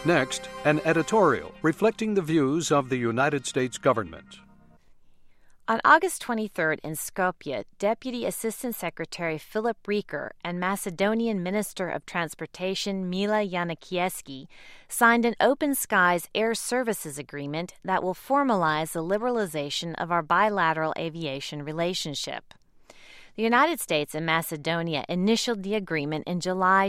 Next, an editorial reflecting the views of the United States government. On August 23rd in Skopje, Deputy Assistant Secretary Philip Rieker and Macedonian Minister of Transportation Mila Yanakieski signed an Open Skies Air Services Agreement that will formalize the liberalization of our bilateral aviation relationship. The United States and Macedonia initialed the agreement in July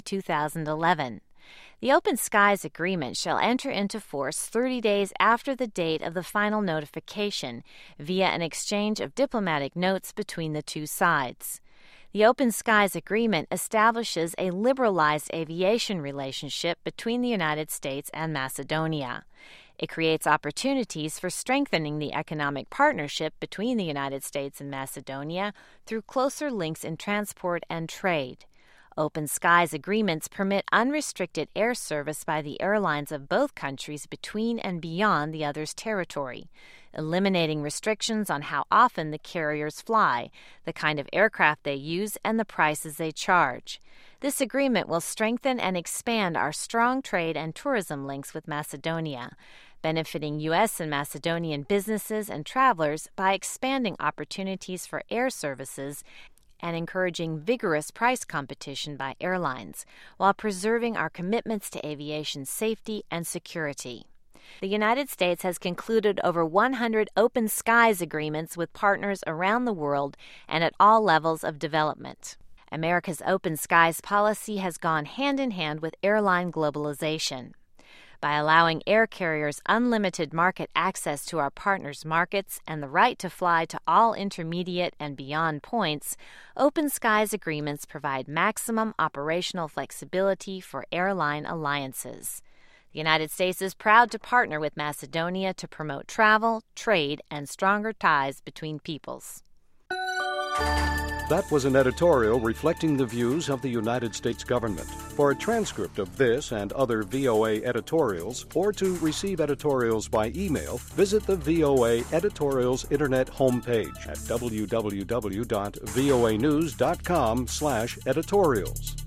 2011. The Open Skies Agreement shall enter into force 30 days after the date of the final notification via an exchange of diplomatic notes between the two sides. The Open Skies Agreement establishes a liberalized aviation relationship between the United States and Macedonia. It creates opportunities for strengthening the economic partnership between the United States and Macedonia through closer links in transport and trade. Open Skies agreements permit unrestricted air service by the airlines of both countries between and beyond the other's territory, eliminating restrictions on how often the carriers fly, the kind of aircraft they use, and the prices they charge. This agreement will strengthen and expand our strong trade and tourism links with Macedonia, benefiting U.S. and Macedonian businesses and travelers by expanding opportunities for air services and encouraging vigorous price competition by airlines, while preserving our commitments to aviation safety and security. The United States has concluded over 100 Open Skies agreements with partners around the world and at all levels of development. America's Open Skies policy has gone hand in hand with airline globalization. By allowing air carriers unlimited market access to our partners' markets and the right to fly to all intermediate and beyond points, Open Skies agreements provide maximum operational flexibility for airline alliances. The United States is proud to partner with Macedonia to promote travel, trade, and stronger ties between peoples. That was an editorial reflecting the views of the United States government. For a transcript of this and other VOA editorials, or to receive editorials by email, visit the VOA Editorials Internet homepage at www.voanews.com/editorials.